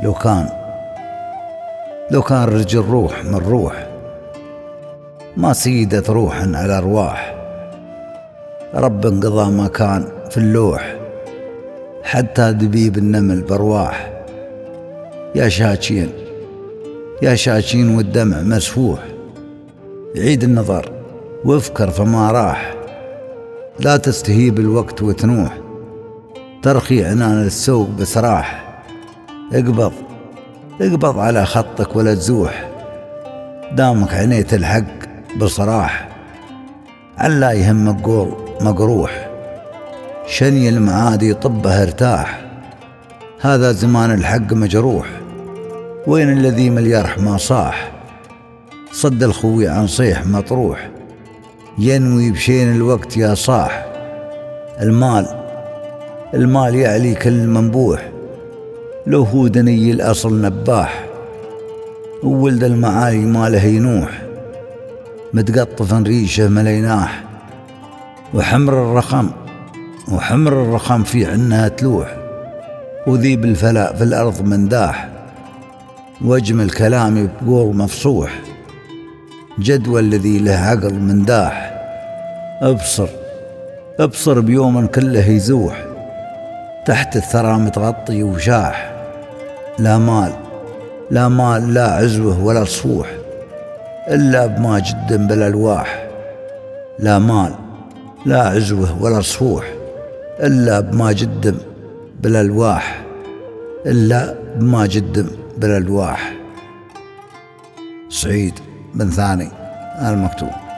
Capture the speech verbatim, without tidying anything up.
لو كان لو كان رجل روح من روح، ما سيدت روح على أرواح. رب انقضى ما كان في اللوح، حتى دبيب النمل برواح. يا شاكين يا شاكين والدمع مسفوح، عيد النظر وافكر فما راح. لا تستهيب الوقت وتنوح، ترخي عنان السوق بسراح. اقبض اقبض على خطك ولا تزوح، دامك عنيت الحق بصراح. علا يهمك قول مقروح، شني المعادي طبه ارتاح. هذا زمان الحق مجروح، وين الذي مليرح ما صاح. صد الخوي عن صيح مطروح، ينوي بشين الوقت يا صاح. المال المال يعلي كل منبوح، لو هو دني الأصل نباح. وولد المعالي ماله ينوح، متقطف ريشه مليناح. وحمر الرخم وحمر الرخم في عنها تلوح، وذيب الفلاء في الأرض منداح. واجمل كلامي بقول مفصوح، جدوى الذي له عقل منداح. ابصر ابصر بيوم كله يزوح، تحت الثرى متغطي وشاح. لا مال لا مال لا عزوه ولا صفوح، إلا بما جد بالألواح. لا مال لا عزوه ولا صفوح، إلا بما جد بالألواح. إلا بما جد بالألواح. سعيد بن ثاني المكتوم.